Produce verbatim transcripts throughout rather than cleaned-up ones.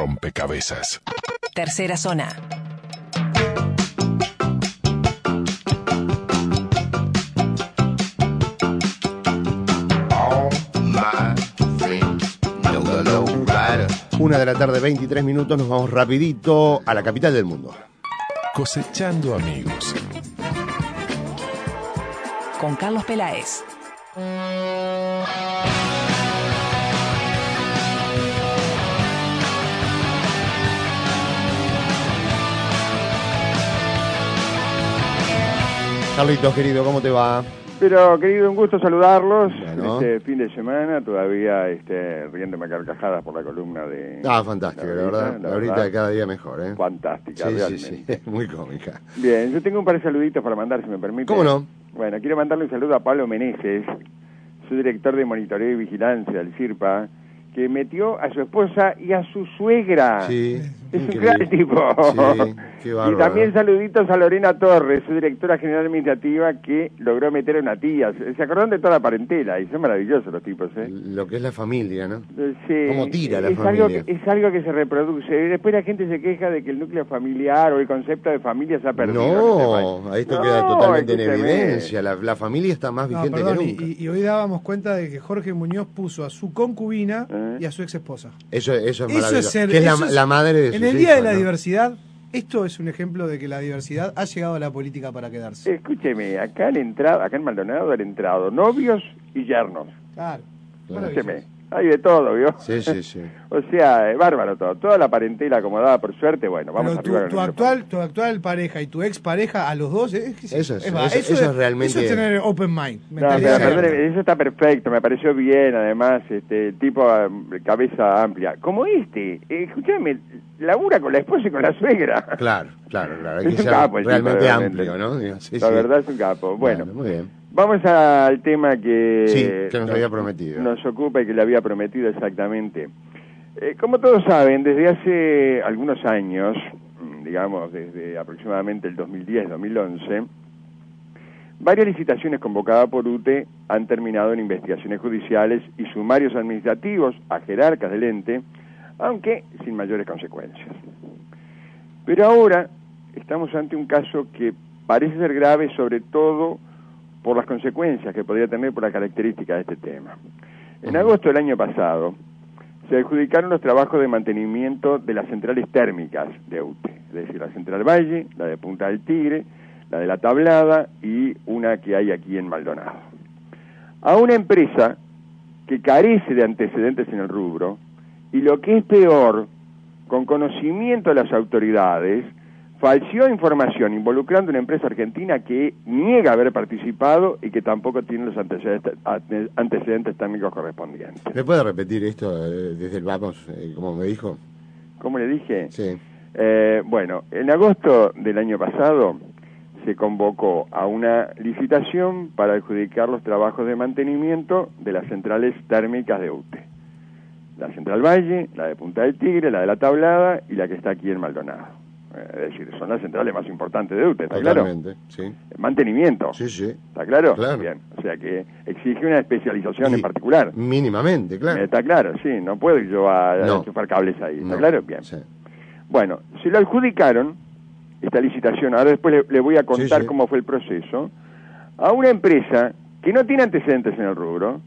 rompecabezas. Tercera zona. Una de la tarde, veintitrés minutos, nos vamos rapidito a la capital del mundo. Cosechando amigos. Con Carlos Peláez. Carlitos, querido, ¿cómo te va? Pero, querido, un gusto saludarlos. Bueno. Este fin de semana, todavía este, riéndome a carcajadas por la columna de... Ah, fantástica, la, la verdad. La ahorita de cada día mejor, ¿eh? Fantástica, sí, realmente. Sí, sí, muy cómica. Bien, yo tengo un par de saluditos para mandar, si me permite. ¿Cómo no? Bueno, quiero mandarle un saludo a Pablo Meneses, su director de monitoreo y vigilancia del CIRPA, que metió a su esposa y a su suegra. Sí, es increíble. Un gran tipo. Sí, qué bárbaro. Y también saluditos a Lorena Torres, su directora general administrativa, que logró meter a una tía. Se acordaron de toda la parentela, y son maravillosos los tipos, ¿eh? Lo que es la familia, ¿no? Sí. ¿Cómo tira la es familia? Algo que, es algo que se reproduce. Y después la gente se queja de que el núcleo familiar o el concepto de familia se ha perdido. No, en esto no, queda totalmente en escúcheme. evidencia. La, la familia está más No, vigente perdón, que nunca. y, y hoy dábamos cuenta de que Jorge Muñoz puso a su concubina ¿Eh? y a su ex esposa. Eso, eso es Eso maravilloso. es ser, que es la, eso es- la madre de sus En el hijos, Día de la ¿no? Diversidad, esto es un ejemplo de que la diversidad ha llegado a la política para quedarse. Escúcheme, acá han entrado, acá en Maldonado han entrado novios y yernos. Claro. Claro. Escúcheme, hay de todo, ¿vio? Sí, sí, sí. O sea, es bárbaro todo. Toda la parentela acomodada, por suerte, bueno, vamos Pero arriba tu, con tu el actual, tu actual pareja y tu ex pareja, a los dos, es que sí, Eso es- va, eso- eso es realmente- Eso es tener open mind. No, mentalidad pero, abierta. perdone, eso está perfecto, me pareció bien, además, este tipo um, cabeza amplia. Como este, eh, escúchame, labura con la esposa y con la suegra. Claro, claro, claro. Hay Es que un ser capo el tipo, realmente realmente. amplio, ¿no? Digo, sí, La sí. verdad es un capo. Bueno, muy bien. vamos al tema que, Sí, que nos había prometido. Nos ocupa y que le había prometido exactamente. Eh, como todos saben, desde hace algunos años, digamos desde aproximadamente el dos mil diez dos mil once, varias licitaciones convocadas por U T E han terminado en investigaciones judiciales y sumarios administrativos a jerarcas del ente, aunque sin mayores consecuencias. Pero ahora estamos ante un caso que parece ser grave, sobre todo por las consecuencias que podría tener por la característica de este tema. En agosto del año pasado se adjudicaron los trabajos de mantenimiento de las centrales térmicas de U T E, es decir, la Central Valle, la de Punta del Tigre, la de La Tablada y una que hay aquí en Maldonado. A una empresa que carece de antecedentes en el rubro y, lo que es peor, con conocimiento de las autoridades, falseó información involucrando a una empresa argentina que niega haber participado y que tampoco tiene los antecedentes, antecedentes técnicos correspondientes. ¿Me puede repetir esto eh, desde el vamos, eh, como me dijo? ¿Cómo le dije? Sí. Eh, bueno, en agosto del año pasado se convocó a una licitación para adjudicar los trabajos de mantenimiento de las centrales térmicas de U T E. La Central Valle, la de Punta del Tigre, la de La Tablada y la que está aquí en Maldonado. Es decir, son las centrales más importantes de U T E, ¿está Totalmente, claro? sí. Mantenimiento. Sí, sí. ¿Está claro? Claro. Bien. O sea que exige una especialización Y en particular. Mínimamente, claro. Está claro, sí. No puedo ir yo a, a No. enchufar cables ahí. ¿Está No. claro? Bien. Sí. Bueno, se lo adjudicaron, esta licitación, ahora después le, le voy a contar Sí, sí. cómo fue el proceso, a una empresa que no tiene antecedentes en el rubro,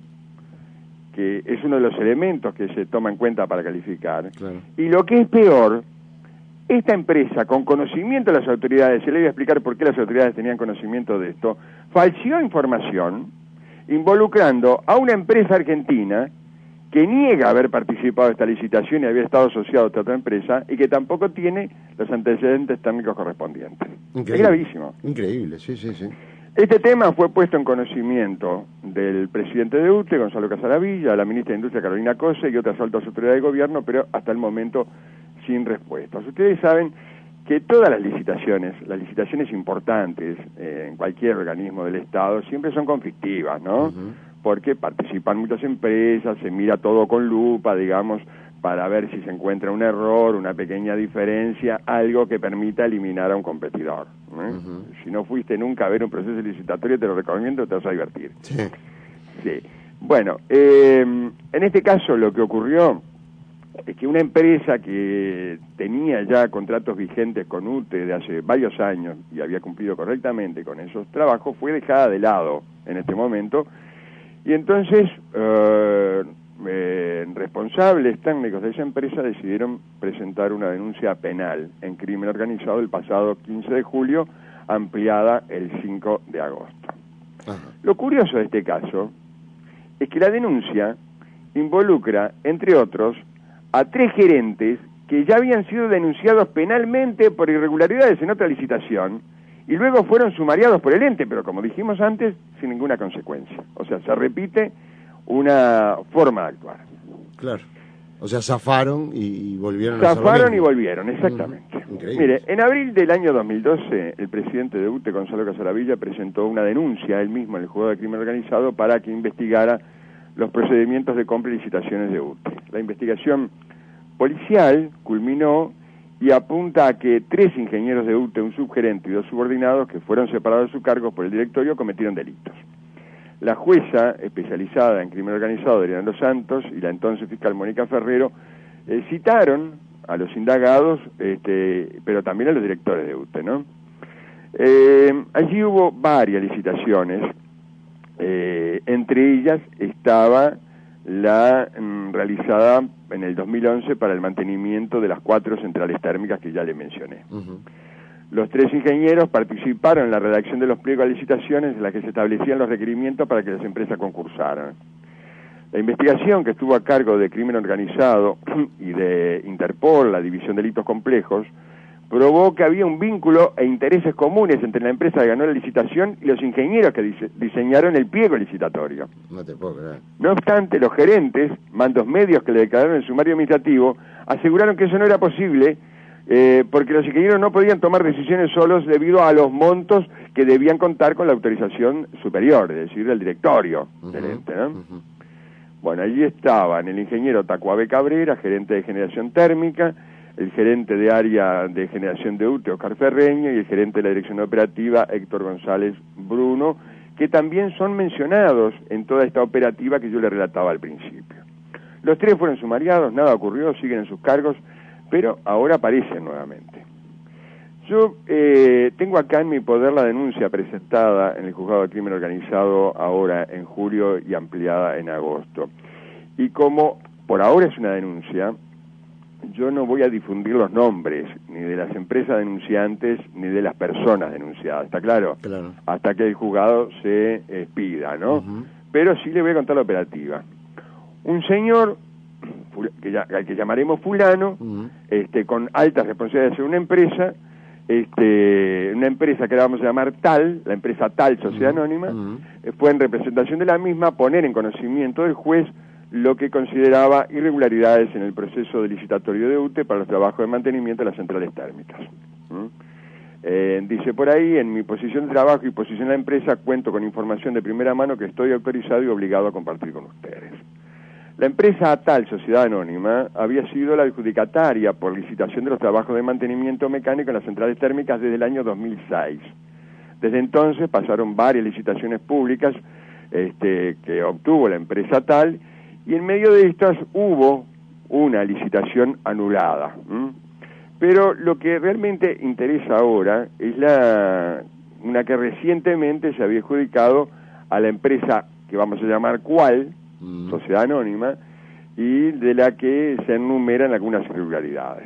que es uno de los elementos que se toma en cuenta para calificar, Claro. y lo que es peor, esta empresa, con conocimiento de las autoridades, se le voy a explicar por qué las autoridades tenían conocimiento de esto, falseó información involucrando a una empresa argentina que niega haber participado de esta licitación y había estado asociado a esta otra empresa y que tampoco tiene los antecedentes técnicos correspondientes. Increíble. Es gravísimo. Increíble, sí, sí, sí. Este tema fue puesto en conocimiento del presidente de U T E, Gonzalo Casaravilla, la ministra de Industria, Carolina Cose, y otras altas autoridades de gobierno, pero hasta el momento sin respuestas. Ustedes saben que todas las licitaciones, las licitaciones importantes eh, en cualquier organismo del Estado, siempre son conflictivas, ¿no? Uh-huh. Porque participan muchas empresas, se mira todo con lupa, digamos, para ver si se encuentra un error, una pequeña diferencia, algo que permita eliminar a un competidor. ¿eh? Uh-huh. Si no fuiste nunca a ver un proceso licitatorio, te lo recomiendo, te vas a divertir. Sí. Sí. Bueno, eh, en este caso lo que ocurrió es que una empresa que tenía ya contratos vigentes con U T E de hace varios años y había cumplido correctamente con esos trabajos, fue dejada de lado en este momento, y entonces eh, eh, responsables técnicos de esa empresa decidieron presentar una denuncia penal en crimen organizado el pasado quince de julio, ampliada el cinco de agosto. Ajá. Lo curioso de este caso es que la denuncia involucra, entre otros, a tres gerentes que ya habían sido denunciados penalmente por irregularidades en otra licitación y luego fueron sumariados por el ente, pero como dijimos antes, sin ninguna consecuencia. O sea, se repite una forma de actuar. Claro. O sea, zafaron y, y volvieron zafaron a hacer lo mismo. y volvieron, exactamente. Mm, increíble. Mire, en abril del año dos mil doce, el presidente de U T E, Gonzalo Casaravilla, presentó una denuncia, él mismo, en el Juzgado de Crimen Organizado, para que investigara los procedimientos de compra y licitaciones de U T E. La investigación policial culminó y apunta a que tres ingenieros de U T E, un subgerente y dos subordinados que fueron separados de sus cargos por el directorio, cometieron delitos. La jueza especializada en crimen organizado, Adriana Dos Santos, y la entonces fiscal Mónica Ferrero, eh, citaron a los indagados, este, pero también a los directores de U T E, ¿no? Eh, allí hubo varias licitaciones, eh, entre ellas estaba la mm, realizada en el dos mil once para el mantenimiento de las cuatro centrales térmicas que ya le mencioné. Uh-huh. Los tres ingenieros participaron en la redacción de los pliegos de licitaciones en las que se establecían los requerimientos para que las empresas concursaran. La investigación, que estuvo a cargo de Crimen Organizado y de Interpol, la División de Delitos Complejos, probó que había un vínculo e intereses comunes entre la empresa que ganó la licitación y los ingenieros que dise- diseñaron el pliego licitatorio. No te puedo creer. No obstante, los gerentes, mandos medios que le declararon el sumario administrativo, aseguraron que eso no era posible, Eh, porque los ingenieros no podían tomar decisiones solos debido a los montos que debían contar con la autorización superior, es decir, del directorio uh-huh, del ente, ¿no? Uh-huh. Bueno, allí estaban el ingeniero Tacuabe Cabrera, gerente de generación térmica, el gerente de área de generación de U T E, Oscar Ferreño, y el gerente de la dirección operativa, Héctor González Bruno, que también son mencionados en toda esta operativa que yo le relataba al principio. Los tres fueron sumariados, nada ocurrió, siguen en sus cargos, pero ahora aparecen nuevamente. Yo eh, tengo acá en mi poder la denuncia presentada en el Juzgado de Crimen Organizado ahora en julio y ampliada en agosto. Y como por ahora es una denuncia, yo no voy a difundir los nombres ni de las empresas denunciantes ni de las personas denunciadas, ¿está claro? Claro. Hasta que el juzgado se expida, ¿no? Uh-huh. Pero sí le voy a contar la operativa. Un señor que, ya, que llamaremos fulano, uh-huh. este, con altas responsabilidades en una empresa, este, una empresa que la vamos a llamar tal, la empresa tal, Sociedad uh-huh. Anónima, uh-huh. eh, fue en representación de la misma poner en conocimiento del juez lo que consideraba irregularidades en el proceso de licitatorio de U T E para los trabajos de mantenimiento de las centrales térmicas. ¿Mm? Eh, dice por ahí, en mi posición de trabajo y posición en la empresa cuento con información de primera mano que estoy autorizado y obligado a compartir con ustedes. La empresa tal, Sociedad Anónima, había sido la adjudicataria por licitación de los trabajos de mantenimiento mecánico en las centrales térmicas desde el año dos mil seis. Desde entonces pasaron varias licitaciones públicas este, que obtuvo la empresa tal, y en medio de estas hubo una licitación anulada. ¿m? Pero lo que realmente interesa ahora es la una que recientemente se había adjudicado a la empresa que vamos a llamar cual, mm. Sociedad Anónima, y de la que se enumeran algunas irregularidades.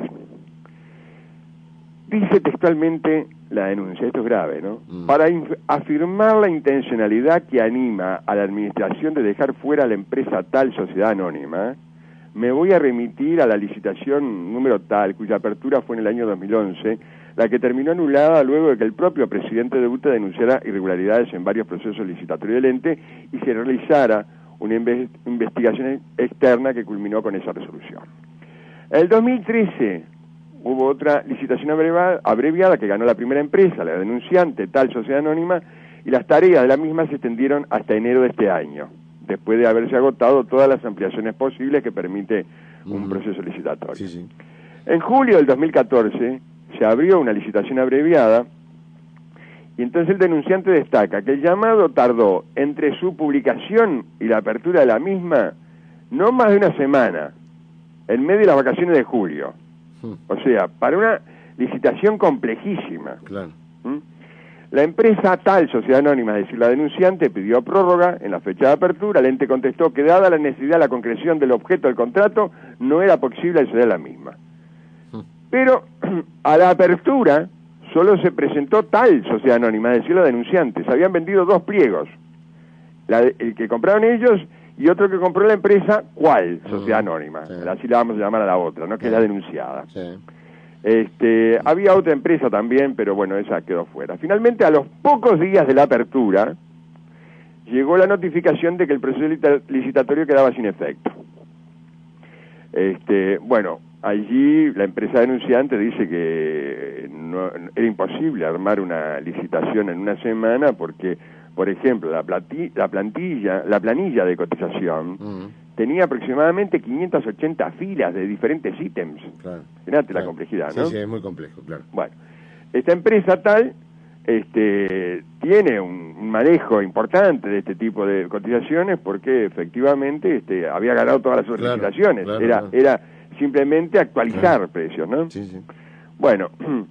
Dice textualmente la denuncia, esto es grave, ¿no? Mm. Para inf- afirmar la intencionalidad que anima a la administración de dejar fuera a la empresa tal, Sociedad Anónima, me voy a remitir a la licitación número tal, cuya apertura fue en el año dos mil once, la que terminó anulada luego de que el propio presidente de U T E denunciara irregularidades en varios procesos licitatorios del ente y se realizara una inve- investigación externa que culminó con esa resolución. En el dos mil trece hubo otra licitación abreviada, abreviada que ganó la primera empresa, la denunciante, tal Sociedad Anónima, y las tareas de la misma se extendieron hasta enero de este año, después de haberse agotado todas las ampliaciones posibles que permite un mm. proceso licitatorio. Sí, sí. En julio del dos mil catorce se abrió una licitación abreviada y entonces el denunciante destaca que el llamado tardó entre su publicación y la apertura de la misma no más de una semana, en medio de las vacaciones de julio. O sea, para una licitación complejísima. Claro. ¿Mm? La empresa tal, Sociedad Anónima, es decir, la denunciante, pidió prórroga en la fecha de apertura. El ente contestó que, dada la necesidad de la concreción del objeto del contrato, no era posible acceder a la misma. Pero a la apertura solo se presentó tal Sociedad Anónima, es decir, la denunciante. Se habían vendido dos pliegos, la, el que compraron ellos y otro que compró la empresa, ¿cuál? Sociedad Anónima. Sí. Así la vamos a llamar a la otra, ¿no? Que Sí. es la denunciada. Sí. Este, había otra empresa también, pero bueno, esa quedó fuera. Finalmente, a los pocos días de la apertura, llegó la notificación de que el proceso licitatorio quedaba sin efecto. Este, bueno, allí la empresa denunciante dice que no, era imposible armar una licitación en una semana porque, por ejemplo, la, plati, la plantilla, la planilla de cotización uh-huh. tenía aproximadamente quinientas ochenta filas de diferentes ítems. Claro. Fíjate claro. la complejidad, ¿no? Sí, sí, es muy complejo, claro. Bueno, esta empresa tal este, tiene un, un manejo importante de este tipo de cotizaciones porque efectivamente este, había ganado todas las otras claro, licitaciones. Claro, era, claro. era simplemente actualizar claro. precios, ¿no? Sí, sí. Bueno,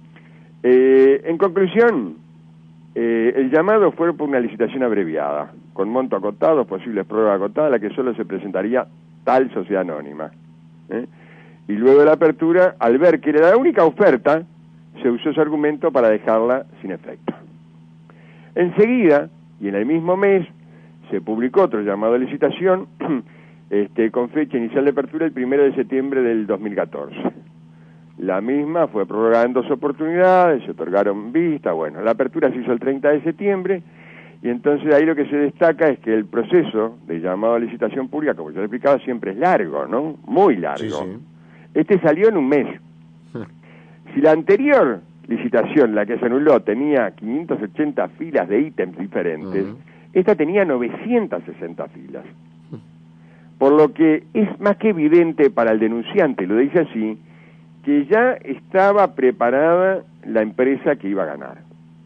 eh, en conclusión, eh, el llamado fue por una licitación abreviada, con monto acotado, posibles prórrogas acotadas, la que solo se presentaría tal Sociedad Anónima. ¿eh? Y luego de la apertura, al ver que era la única oferta, se usó ese argumento para dejarla sin efecto. Enseguida, y en el mismo mes, se publicó otro llamado de licitación este, con fecha inicial de apertura el primero de septiembre del dos mil catorce. La misma fue prorrogada en dos oportunidades, se otorgaron vistas, bueno, la apertura se hizo el treinta de septiembre, y entonces ahí lo que se destaca es que el proceso de llamado a licitación pública, como yo le explicaba, siempre es largo, ¿no? Muy largo. Sí, sí. Este salió en un mes. Si la anterior licitación, la que se anuló, tenía quinientas ochenta filas de ítems diferentes, uh-huh. esta tenía novecientas sesenta filas. Por lo que es más que evidente para el denunciante, lo dice así, que ya estaba preparada la empresa que iba a ganar.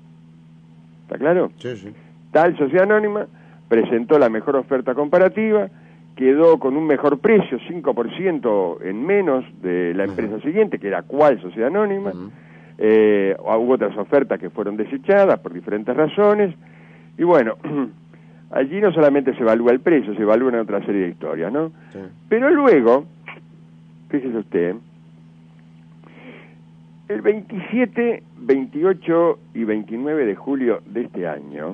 ¿Está claro? Sí, sí. Tal Sociedad Anónima presentó la mejor oferta comparativa, quedó con un mejor precio, cinco por ciento en menos de la empresa uh-huh. siguiente, que era cuál Sociedad Anónima. Uh-huh. eh, hubo otras ofertas que fueron desechadas por diferentes razones, y bueno, allí no solamente se evalúa el precio, se evalúan otra serie de historias, ¿no? Sí. Pero luego, fíjese usted, el veintisiete, veintiocho y veintinueve de julio de este año,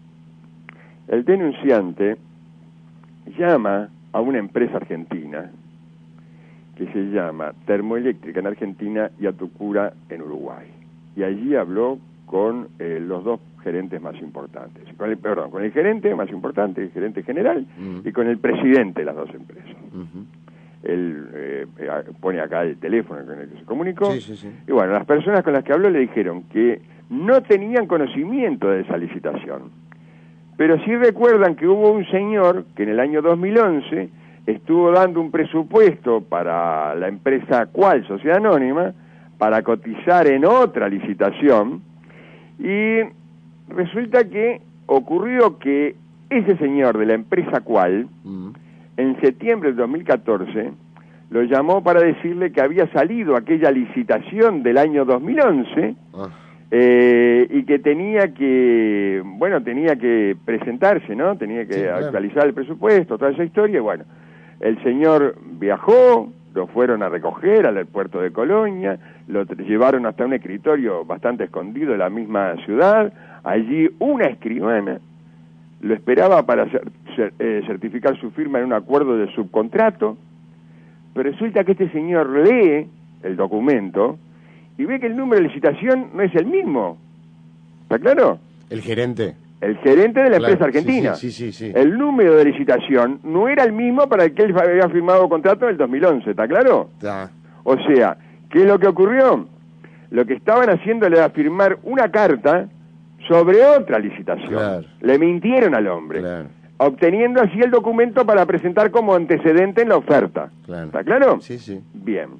el denunciante llama a una empresa argentina que se llama Termoeléctrica en Argentina y Atucura en Uruguay. Y allí habló con eh, los dos gerentes más importantes. Con el, perdón, con el gerente más importante, el gerente general, uh-huh. y con el presidente de las dos empresas. Uh-huh. Él eh, pone acá el teléfono con el que se comunicó. Sí, sí, sí. Y bueno, las personas con las que habló le dijeron que no tenían conocimiento de esa licitación. Pero sí recuerdan que hubo un señor que en el año dos mil once estuvo dando un presupuesto para la empresa cual, Sociedad Anónima, para cotizar en otra licitación, y resulta que ocurrió que ese señor de la empresa cual, uh-huh. en septiembre del dos mil catorce, lo llamó para decirle que había salido aquella licitación del año dos mil once, uh-huh. Eh, y que tenía que, bueno, tenía que presentarse, ¿no? Tenía que sí, claro. actualizar el presupuesto, toda esa historia, y bueno, el señor viajó, lo fueron a recoger al puerto de Colonia, lo llevaron hasta un escritorio bastante escondido de la misma ciudad, allí una escribana lo esperaba para cer cer eh, certificar su firma en un acuerdo de subcontrato, pero resulta que este señor lee el documento y ve que el número de licitación no es el mismo. ¿Está claro? ¿El gerente? El gerente de la claro, empresa argentina. Sí, sí, sí, sí. El número de licitación no era el mismo para el que él había firmado contrato en el dos mil once, ¿está claro? Está. O sea, ¿qué es lo que ocurrió? Lo que estaban haciendo era firmar una carta sobre otra licitación. Claro. Le mintieron al hombre. Claro. Obteniendo así el documento para presentar como antecedente en la oferta. Claro. ¿Está claro? Sí, sí. Bien.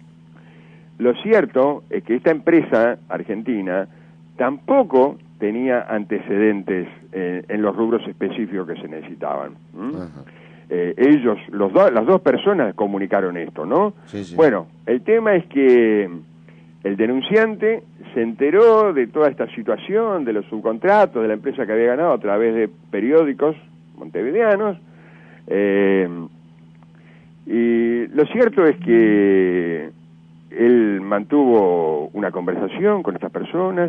Lo cierto es que esta empresa argentina tampoco tenía antecedentes eh, en los rubros específicos que se necesitaban. ¿Mm? eh, ellos, los do, las dos personas comunicaron esto, ¿no? Sí, sí. Bueno, el tema es que el denunciante se enteró de toda esta situación, de los subcontratos, de la empresa que había ganado a través de periódicos montevideanos, eh, y lo cierto es que él mantuvo una conversación con estas personas,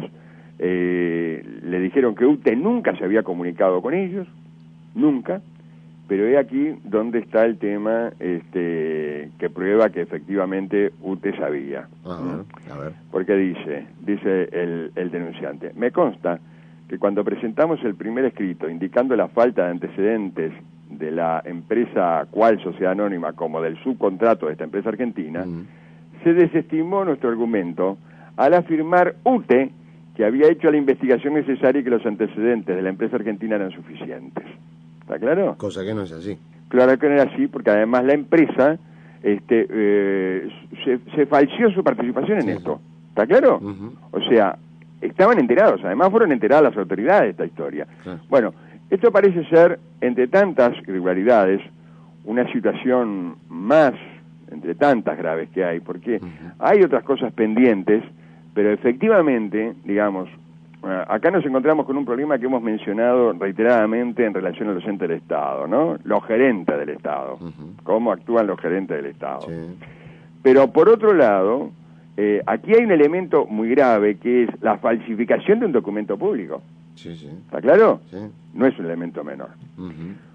eh, le dijeron que U T E nunca se había comunicado con ellos, nunca, pero he aquí donde está el tema este, que prueba que efectivamente U T E sabía. A ver, a ver. Porque dice, dice el, el denunciante, me consta que cuando presentamos el primer escrito indicando la falta de antecedentes de la empresa cual sociedad anónima como del subcontrato de esta empresa argentina, mm. se desestimó nuestro argumento al afirmar U T E que había hecho la investigación necesaria y que los antecedentes de la empresa argentina eran suficientes. ¿Está claro? Cosa que no es así. Claro que no era así, porque además la empresa este, eh, se, se falseó su participación en sí, esto. ¿Está claro? Uh-huh. O sea, estaban enterados, además fueron enteradas las autoridades de esta historia. Sí. Bueno, esto parece ser, entre tantas irregularidades, una situación más, entre tantas graves que hay, porque uh-huh. hay otras cosas pendientes, pero efectivamente, digamos, acá nos encontramos con un problema que hemos mencionado reiteradamente en relación a los entes del Estado, ¿no? Los gerentes del Estado, uh-huh. cómo actúan los gerentes del Estado. Sí. Pero por otro lado, eh, aquí hay un elemento muy grave que es la falsificación de un documento público. Sí, sí. ¿Está claro? Sí. No es un elemento menor. Uh-huh.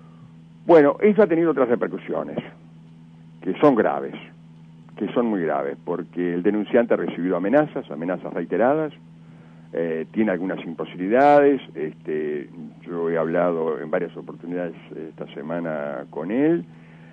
Bueno, eso ha tenido otras repercusiones, que son graves, que son muy graves, porque el denunciante ha recibido amenazas, amenazas reiteradas, Eh, tiene algunas imposibilidades, este, yo he hablado en varias oportunidades esta semana con él,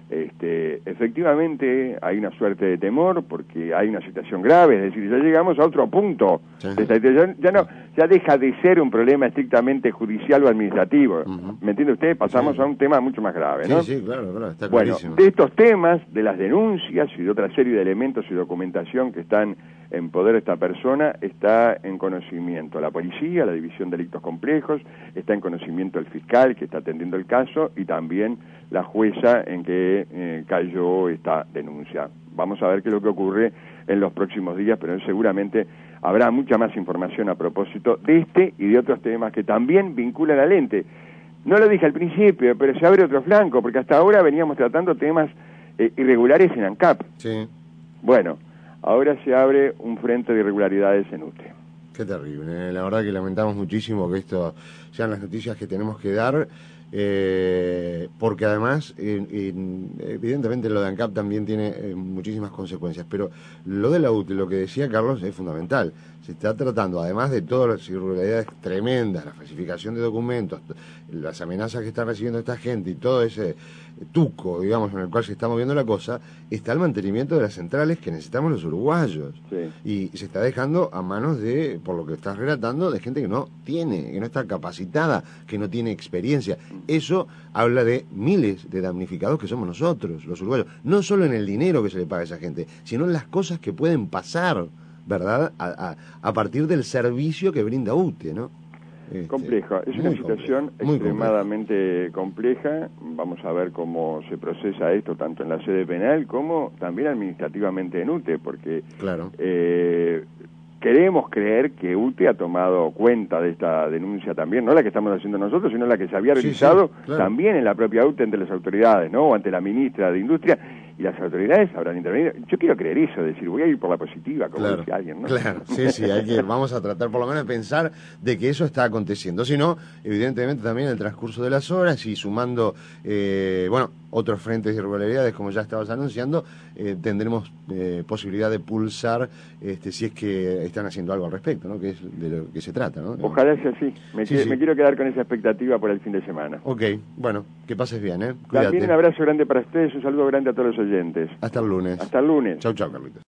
este, efectivamente hay una suerte de temor porque hay una situación grave, es decir, ya llegamos a otro punto, sí. de esta, ya, ya, no, ya deja de ser un problema estrictamente judicial o administrativo, uh-huh. ¿me entiende usted? Pasamos sí. a un tema mucho más grave, ¿no? Sí, sí, claro, claro, está bueno, clarísimo. De estos temas, de las denuncias y de otra serie de elementos y documentación que están en poder de esta persona, está en conocimiento la policía, la División de Delitos Complejos, está en conocimiento el fiscal que está atendiendo el caso y también la jueza en que eh, cayó esta denuncia. Vamos a ver qué es lo que ocurre en los próximos días, pero seguramente habrá mucha más información a propósito de este y de otros temas que también vinculan al ente. No lo dije al principio, pero se abre otro flanco, porque hasta ahora veníamos tratando temas eh, irregulares en ANCAP. Sí. Bueno, ahora se abre un frente de irregularidades en U T E. Qué terrible, la verdad que lamentamos muchísimo que esto sean las noticias que tenemos que dar, eh, porque además, eh, eh, evidentemente lo de ANCAP también tiene eh, muchísimas consecuencias, pero lo de la U T E, lo que decía Carlos, es fundamental. Se está tratando, además de todas las irregularidades tremendas, la falsificación de documentos, las amenazas que está recibiendo esta gente y todo ese tuco, digamos, en el cual se está moviendo la cosa, está el mantenimiento de las centrales que necesitamos los uruguayos. Sí. Y se está dejando a manos de, por lo que estás relatando, de gente que no tiene, que no está capacitada, que no tiene experiencia. Eso habla de miles de damnificados que somos nosotros, los uruguayos. No solo en el dinero que se le paga a esa gente, sino en las cosas que pueden pasar, ¿verdad? A, a, a partir del servicio que brinda U T E, ¿no? Este, compleja, es una situación complejo, extremadamente compleja. Vamos a ver cómo se procesa esto tanto en la sede penal como también administrativamente en U T E, porque claro. eh, queremos creer que U T E ha tomado cuenta de esta denuncia también, no la que estamos haciendo nosotros, sino la que se había realizado sí, sí, claro. también en la propia U T E ante las autoridades, ¿no? O ante la ministra de Industria, y las autoridades habrán intervenido. Yo quiero creer eso, decir, voy a ir por la positiva, como claro, dice alguien, ¿no? Claro, sí, sí, hay que, vamos a tratar por lo menos de pensar de que eso está aconteciendo. Si no, evidentemente también en el transcurso de las horas y sumando, eh, bueno, otros frentes de irregularidades, como ya estabas anunciando, eh, tendremos eh, posibilidad de pulsar este, si es que están haciendo algo al respecto, ¿no? Que es de lo que se trata, ¿no? Ojalá sea así. Me, sí, que, sí. me quiero quedar con esa expectativa por el fin de semana. Ok, bueno, que pases bien, ¿eh? Cuídate. También un abrazo grande para ustedes, un saludo grande a todos los oyentes. Hasta el lunes. Hasta el lunes. Chau, chau, Carlitos.